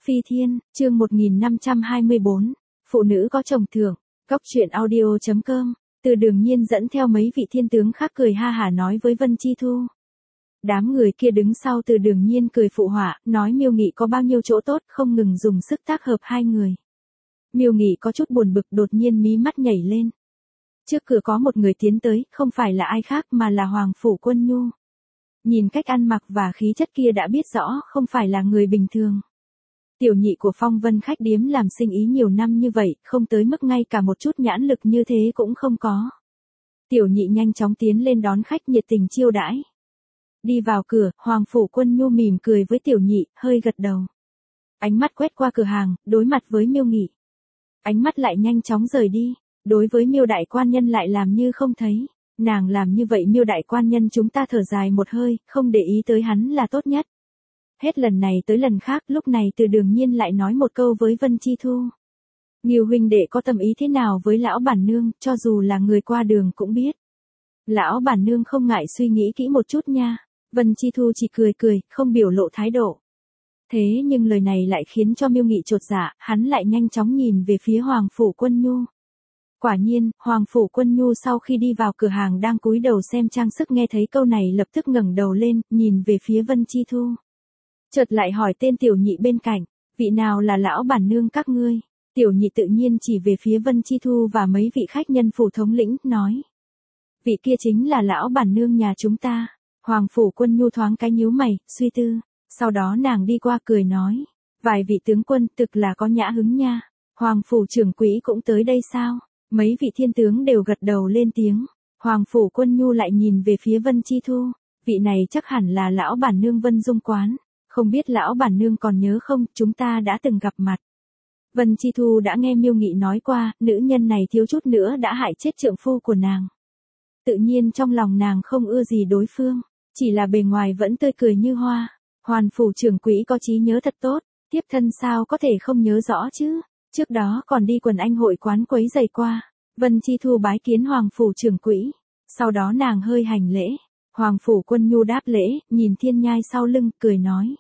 Phi Thiên, chương 1524, phụ nữ có chồng thưởng, Cóc truyện audio.com, Từ Đường Nhiên dẫn theo mấy vị thiên tướng khác cười ha hả nói với Vân Chi Thu. Đám người kia đứng sau Từ Đường Nhiên cười phụ họa, nói Miêu Nghị có bao nhiêu chỗ tốt, không ngừng dùng sức tác hợp hai người. Miêu Nghị có chút buồn bực, đột nhiên mí mắt nhảy lên. Trước cửa có một người tiến tới, không phải là ai khác mà là Hoàng Phủ Quân Nhu. Nhìn cách ăn mặc và khí chất kia đã biết rõ không phải là người bình thường. Tiểu nhị của Phong Vân khách điếm làm sinh ý nhiều năm như vậy, không tới mức ngay cả một chút nhãn lực như thế cũng không có. Tiểu nhị nhanh chóng tiến lên đón khách nhiệt tình chiêu đãi. Đi vào cửa, Hoàng Phủ Quân Nhu mỉm cười với tiểu nhị, hơi gật đầu. Ánh mắt quét qua cửa hàng, đối mặt với Miêu Nghị. Ánh mắt lại nhanh chóng rời đi, đối với Miêu đại quan nhân lại làm như không thấy. Nàng làm như vậy Miêu đại quan nhân chúng ta thở dài một hơi, không để ý tới hắn là tốt nhất. Hết lần này tới lần khác, lúc này Từ Đường Nhiên lại nói một câu với Vân Chi Thu. Nghiêu huynh đệ có tâm ý thế nào với lão bản nương, cho dù là người qua đường cũng biết. Lão bản nương không ngại suy nghĩ kỹ một chút nha. Vân Chi Thu chỉ cười cười, không biểu lộ thái độ. Thế nhưng lời này lại khiến cho Miêu Nghị chột dạ, hắn lại nhanh chóng nhìn về phía Hoàng Phủ Quân Nhu. Quả nhiên, Hoàng Phủ Quân Nhu sau khi đi vào cửa hàng đang cúi đầu xem trang sức nghe thấy câu này lập tức ngẩng đầu lên, nhìn về phía Vân Chi Thu. Chợt lại hỏi tên tiểu nhị bên cạnh, vị nào là lão bản nương các ngươi? Tiểu nhị tự nhiên chỉ về phía Vân Chi Thu và mấy vị khách nhân phủ thống lĩnh, nói. Vị kia chính là lão bản nương nhà chúng ta. Hoàng Phủ Quân Nhu thoáng cái nhíu mày, suy tư, sau đó nàng đi qua cười nói. Vài vị tướng quân thực là có nhã hứng nha. Hoàng Phủ trưởng quỹ cũng tới đây sao? Mấy vị thiên tướng đều gật đầu lên tiếng. Hoàng Phủ Quân Nhu lại nhìn về phía Vân Chi Thu. Vị này chắc hẳn là lão bản nương Vân Dung Quán. Không biết lão bản nương còn nhớ không, chúng ta đã từng gặp mặt. Vân Chi Thu đã nghe Miêu Nghị nói qua, nữ nhân này thiếu chút nữa đã hại chết trượng phu của nàng. Tự nhiên trong lòng nàng không ưa gì đối phương, chỉ là bề ngoài vẫn tươi cười như hoa. Hoàng Phủ trưởng quỹ có trí nhớ thật tốt, tiếp thân sao có thể không nhớ rõ chứ. Trước đó còn đi quần anh hội quán quấy giày qua. Vân Chi Thu bái kiến Hoàng Phủ trưởng quỹ. Sau đó nàng hơi hành lễ. Hoàng Phủ Quân Nhu đáp lễ, nhìn thiên nhai sau lưng, cười nói.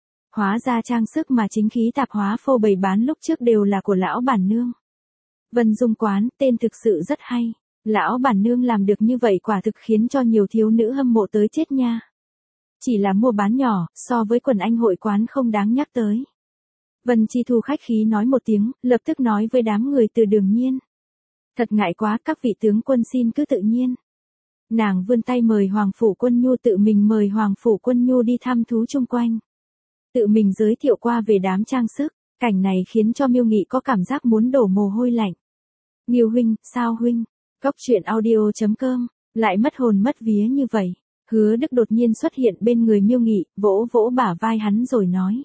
Hóa ra trang sức mà chính khí tạp hóa phô bày bán lúc trước đều là của lão bản nương. Vân Dung Quán, tên thực sự rất hay. Lão bản nương làm được như vậy quả thực khiến cho nhiều thiếu nữ hâm mộ tới chết nha. Chỉ là mua bán nhỏ, so với quần anh hội quán không đáng nhắc tới. Vân Chi Thu khách khí nói một tiếng, lập tức nói với đám người Từ Đường Nhiên. Thật ngại quá, các vị tướng quân xin cứ tự nhiên. Nàng vươn tay mời Hoàng Phủ Quân Nhu tự mình mời Hoàng Phủ Quân Nhu đi thăm thú chung quanh. Tự mình giới thiệu qua về đám trang sức, cảnh này khiến cho Miêu Nghị có cảm giác muốn đổ mồ hôi lạnh. Nghiêu huynh, sao huynh? Cóc truyện audio.com, lại mất hồn mất vía như vậy. Hứa Đức đột nhiên xuất hiện bên người Miêu Nghị, vỗ vỗ bả vai hắn rồi nói.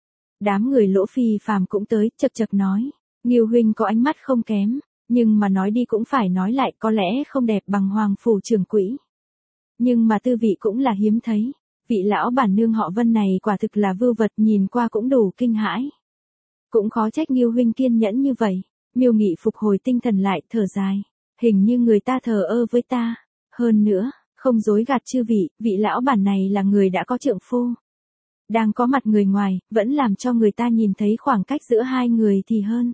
Đám người Lỗ Phi Phàm cũng tới, chậc chậc nói. Nghiêu huynh có ánh mắt không kém, nhưng mà nói đi cũng phải nói lại, có lẽ không đẹp bằng Hoàng Phủ trưởng quỹ. Nhưng mà tư vị cũng là hiếm thấy. Vị lão bản nương họ Vân này quả thực là vưu vật, nhìn qua cũng đủ kinh hãi. Cũng khó trách Nghiêu huynh kiên nhẫn như vậy. Miêu Nghị phục hồi tinh thần lại, thở dài. Hình như người ta thờ ơ với ta. Hơn nữa, không dối gạt chư vị, vị lão bản này là người đã có trượng phu. Đang có mặt người ngoài, vẫn làm cho người ta nhìn thấy khoảng cách giữa hai người thì hơn.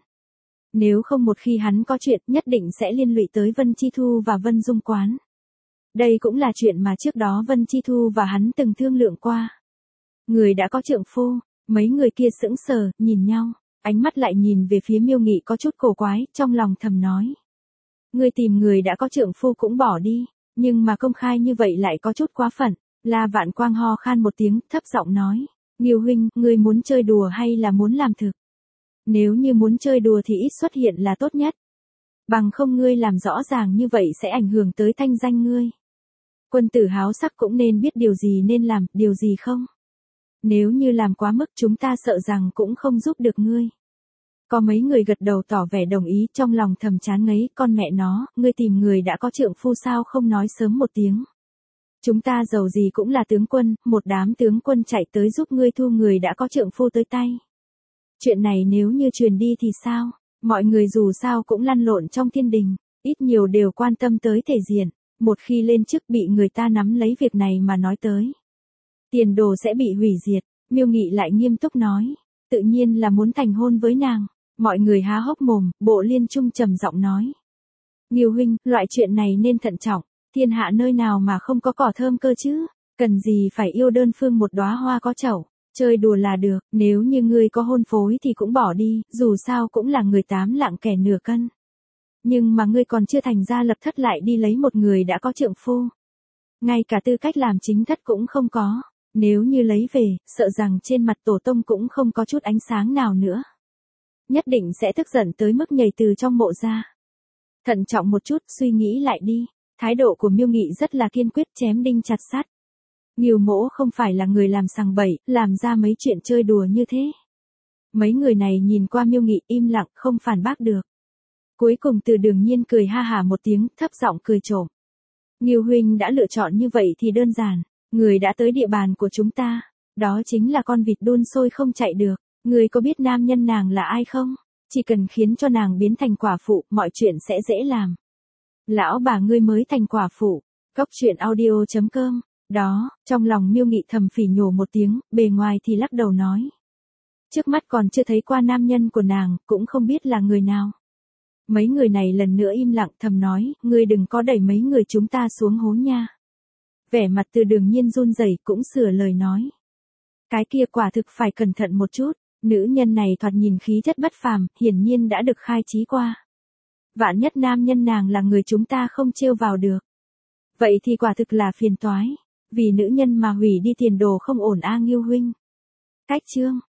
Nếu không một khi hắn có chuyện, nhất định sẽ liên lụy tới Vân Chi Thu và Vân Dung Quán. Đây cũng là chuyện mà trước đó Vân Chi Thu và hắn từng thương lượng qua. Người đã có trượng phu, mấy người kia sững sờ, nhìn nhau, ánh mắt lại nhìn về phía Miêu Nghị có chút cổ quái, trong lòng thầm nói. Người tìm người đã có trượng phu cũng bỏ đi, nhưng mà công khai như vậy lại có chút quá phận. La Vạn Quang ho khan một tiếng, thấp giọng nói. Nghiêu huynh, ngươi muốn chơi đùa hay là muốn làm thực? Nếu như muốn chơi đùa thì ít xuất hiện là tốt nhất. Bằng không ngươi làm rõ ràng như vậy sẽ ảnh hưởng tới thanh danh ngươi. Quân tử háo sắc cũng nên biết điều gì nên làm, điều gì không. Nếu như làm quá mức chúng ta sợ rằng cũng không giúp được ngươi. Có mấy người gật đầu tỏ vẻ đồng ý, trong lòng thầm chán ngấy, con mẹ nó, ngươi tìm người đã có trượng phu sao không nói sớm một tiếng. Chúng ta giàu gì cũng là tướng quân, một đám tướng quân chạy tới giúp ngươi thu người đã có trượng phu tới tay. Chuyện này nếu như truyền đi thì sao? Mọi người dù sao cũng lăn lộn trong thiên đình, ít nhiều đều quan tâm tới thể diện. Một khi lên chức bị người ta nắm lấy việc này mà nói tới. Tiền đồ sẽ bị hủy diệt, Miêu Nghị lại nghiêm túc nói. tự nhiên là muốn thành hôn với nàng. Mọi người há hốc mồm, Bộ Liên Trung trầm giọng nói. Nghiêu huynh, loại chuyện này nên thận trọng, thiên hạ nơi nào mà không có cỏ thơm cơ chứ, cần gì phải yêu đơn phương một đóa hoa có chậu, chơi đùa là được, nếu như ngươi có hôn phối thì cũng bỏ đi, dù sao cũng là người tám lạng kẻ nửa cân. Nhưng mà ngươi còn chưa thành ra lập thất lại đi lấy một người đã có trượng phu. Ngay cả tư cách làm chính thất cũng không có, nếu như lấy về, sợ rằng trên mặt tổ tông cũng không có chút ánh sáng nào nữa. Nhất định sẽ tức giận tới mức nhảy từ trong mộ ra. Thận trọng một chút, suy nghĩ lại đi. Thái độ của Miêu Nghị rất là kiên quyết, chém đinh chặt sắt. Nghiêu Mỗ không phải là người làm sằng bậy, làm ra mấy chuyện chơi đùa như thế. Mấy người này nhìn qua Miêu Nghị im lặng không phản bác được. Cuối cùng Từ Đường Nhiên cười ha hả một tiếng, thấp giọng cười trộm. Nghiêu huynh đã lựa chọn như vậy thì đơn giản, người đã tới địa bàn của chúng ta, đó chính là con vịt đun sôi không chạy được. Người có biết nam nhân nàng là ai không? Chỉ cần khiến cho nàng biến thành quả phụ, mọi chuyện sẽ dễ làm. Lão bà ngươi mới thành quả phụ. Cóc truyện audio.com. Đó, trong lòng Miêu Nghị thầm phỉ nhổ một tiếng, bề ngoài thì lắc đầu nói. Trước mắt còn chưa thấy qua nam nhân của nàng, cũng không biết là người nào. Mấy người này lần nữa im lặng thầm nói, ngươi đừng có đẩy mấy người chúng ta xuống hố nha. Vẻ mặt Từ Đường Nhiên run rẩy cũng sửa lời nói. Cái kia quả thực phải cẩn thận một chút. Nữ nhân này thoạt nhìn khí chất bất phàm, hiển nhiên đã được khai trí qua. Vạn nhất nam nhân nàng là người chúng ta không trêu vào được. Vậy thì quả thực là phiền toái. Vì nữ nhân mà hủy đi tiền đồ không ổn a Nghiêu huynh. Cách chương.